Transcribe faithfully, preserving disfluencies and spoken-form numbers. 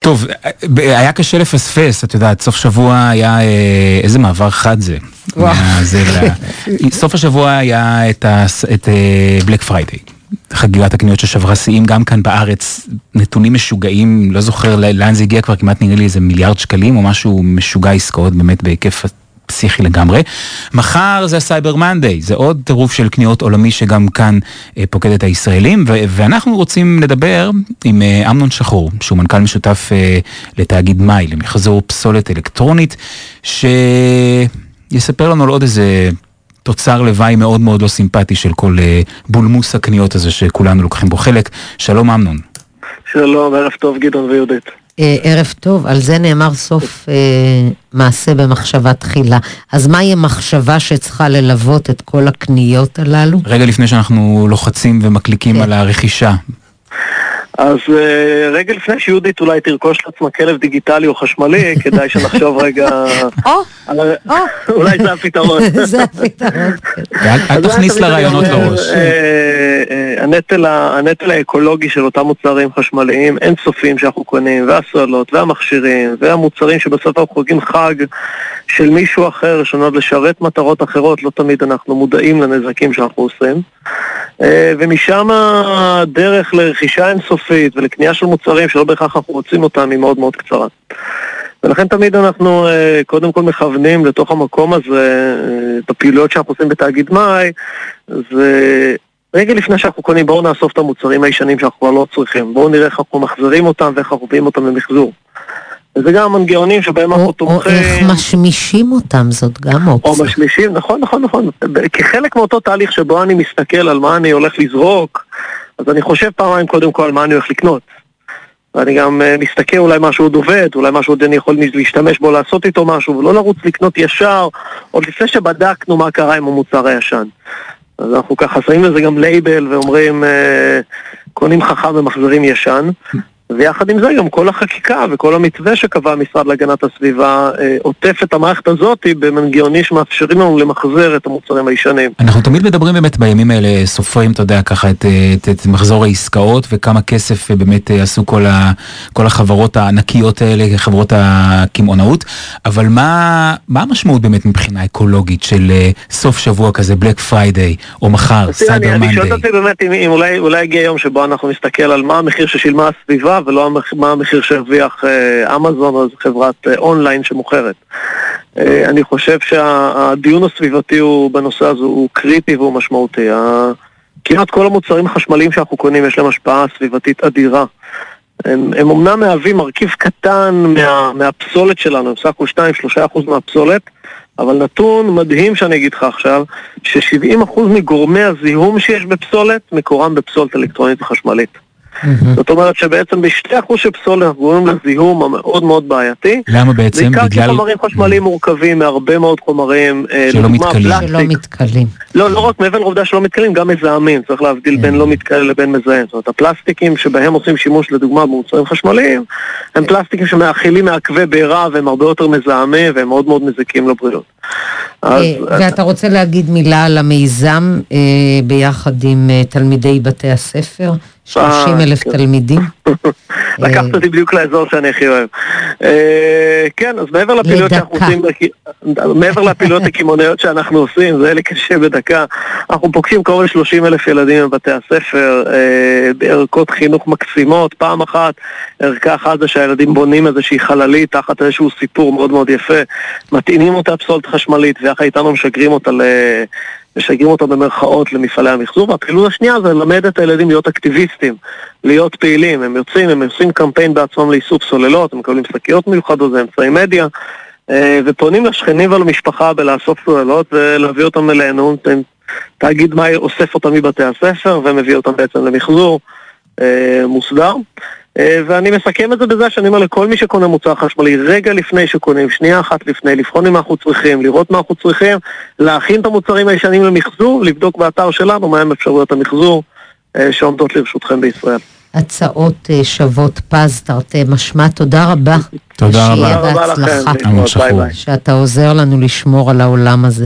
טוב, היה קשה לפספס, את יודעת, סוף שבוע היה, איזה מעבר חד זה. סוף השבוע היה את בלק פריידיי, חגיגת הקניות ששברה שיאים גם כאן בארץ, נתונים משוגעים, לא זוכר לאן זה הגיע כבר, כמעט נראה לי איזה מיליארד שקלים, או משהו משוגע עסקאות באמת בהיקף פסיכי לגמרי. מחר זה הסייבר מנדיי, זה עוד טירוף של קניות עולמי שגם כאן אה, פוקד את הישראלים, ו- ואנחנו רוצים לדבר עם אה, אמנון שחור, שהוא מנכ"ל משותף אה, לתאגיד מאי, למחזור פסולת אלקטרונית, שיספר לנו על עוד איזה תוצר לוואי מאוד מאוד לא סימפטי של כל אה, בולמוס הקניות הזה שכולנו לוקחים בו חלק. שלום אמנון. שלום, ערב טוב גדעון ויהודית. ערב טוב, על זה נאמר סוף אה, מעשה במחשבה תחילה. אז מהי המחשבה שצריכה ללוות את כל הקניות הללו? רגע לפני שאנחנו לוחצים ומקליקים כן. על הרכישה. אז אה, רגע לפני שיהודית אולי תרכוש לעצמה כלב דיגיטלי או חשמלי, כדאי שנחשוב רגע... או, או. אולי זה הפתרון. זה הפתרון. אל תכניס לרעיונות לראש. הנטל האקולוגי של אותם מוצרים חשמליים אין סופים שאנחנו קונים, והסוללות, והמכשירים, והמוצרים שבסוף אנחנו חוגגים חג של מישהו אחר שנועד לשרת מטרות אחרות, לא תמיד אנחנו מודעים לנזקים שאנחנו עושים. ומשם הדרך לרכישה אינסופית ולקנייה של מוצרים שלא בהכרח אנחנו רוצים אותם היא מאוד מאוד קצרה. ולכן תמיד אנחנו קודם כל מכוונים לתוך המקום הזה, את הפעילויות שאנחנו עושים בתאגיד מאי, זה רגע לפני שאנחנו קונים, בואו נאסוף את המוצרים הישנים שאנחנו כבר לא צריכים, בואו נראה איך אנחנו מחזירים אותם ואיך אנחנו מביאים אותם למחזור. וזה גם מנגנונים שבהם אנחנו תומכים... או איך משמישים אותם, זאת גם אופציה. או משמישים, נכון, נכון, נכון. כחלק מאותו תהליך שבו אני מסתכל על מה אני הולך לזרוק, אז אני חושב פעמיים קודם כל על מה אני הולך לקנות. ואני גם מסתכל אולי משהו עוד עובד, אולי משהו עוד אני יכול להשתמש בו, לעשות איתו משהו, ולא לרוץ לקנות ישר, עוד לפני שבדקנו מה קרה עם המוצר הישן. אז אנחנו ככה שמים לזה גם לייבל ואומרים, קונים חכם ומחזרים ישן. ויחד עם זה גם כל החקיקה וכל המתווה שקבע המשרד להגנת הסביבה אה, עוטף את המערכת הזאת במנגנונים שמאפשרים לנו למחזר את המוצרים הישנים. אנחנו תמיד מדברים באמת בימים האלה, סופרים, אתה יודע, ככה את, את, את מחזור העסקאות וכמה כסף באמת עשו כל, ה, כל החברות הענקיות האלה, חברות הקמעונאות, אבל מה, מה המשמעות באמת מבחינה אקולוגית של סוף שבוע כזה, בלק פריידיי, או מחר, סייבר מנדיי? אני שואל אותי באמת אם, אם אולי, אולי הגיע יום שבו אנחנו מסתכל על מה המחיר ששילמה הסביבה, ולא מה המחיר שהרוויח אמזון או חברת אונליין שמוכרת. אני חושב שהדיון הסביבתי בנושא הזה הוא קריטי והוא משמעותי. כמעט כל המוצרים החשמליים שאנחנו קונים יש להם השפעה סביבתית אדירה. הם, הם אומנם מהווים מרכיב קטן מה, מהפסולת שלנו, הם סך הכל שתיים שלושה אחוז מהפסולת, אבל נתון מדהים שאני אגיד לך עכשיו, ש-שבעים אחוז מגורמי הזיהום שיש בפסולת מקורם בפסולת אלקטרונית וחשמלית. זאת אומרת שבעצם בשתי אחוז של פסולת אנחנו גורמים לזיהום המאוד מאוד בעייתי. למה בעצם? בעיקר בגלל... כי חומרים חשמליים מורכבים מהרבה מאוד חומרים שלא מתקלים. שלא מתקלים. לא, לא רק מעבר לעובדה שלא מתקלים, גם מזהמים. צריך להבדיל בין לא מתקל לבין מזהם. זאת אומרת, הפלסטיקים שבהם עושים שימוש לדוגמה במוצרים חשמליים, הם פלסטיקים שמאכילים מעכבי בעירה והם הרבה יותר מזהמים והם מאוד מאוד מזיקים לבריאות. ואתה רוצה להגיד מילה על המיזם ביחד עם תלמידי בתי הספר? שלושים אלף תלמידים. לקחת אותי בדיוק לאזור שאני הכי אוהב. כן, אז מעבר לפעילויות שאנחנו עושים, מעבר לפעילויות הקמעונאיות שאנחנו עושים, זה אלה קשה בדקה, אנחנו פוגשים קרוב ל-שלושים אלף ילדים בבתי הספר, בערכות חינוך מקסימות, פעם אחת, ערכה אחת זה שהילדים בונים איזושהי חללית, תחת איזשהו סיפור מאוד מאוד יפה, מתאינים אותה פסולת חשמלית, ויחד איתנו משגרים אותה ל... משגרים אותה במרכאות למפעלי המחזור, והפעילות השנייה זה ללמד את הילדים להיות אקטיביסטים, להיות פעילים, הם יוצאים, הם עושים קמפיין בעצמם לאיסוף סוללות, הם מקבלים שקיות מיוחדות, זה אמצעי מדיה, ופונים לשכנים ולמשפחה בלאסוף סוללות ולהביא אותם אלינו, תאגיד מה אוסף אותם מבתי הספר ומביא אותם בעצם למחזור מוסדר. ואני מסכם את זה בזה שאני אומר לכל מי שקונה מוצר חשמלי, רגע לפני שקונים, שנייה אחת לפני, לבחון מה אנחנו צריכים, לראות מה אנחנו צריכים, להכין את המוצרים הישנים למחזור, לבדוק באתר שלנו מהם אפשרויות המחזור שעומדות לרשותכם בישראל. הצעות שוות פז, תרתי משמע, תודה רבה. תודה רבה. שיהיה בהצלחה. שאתה עוזר לנו לשמור על העולם הזה.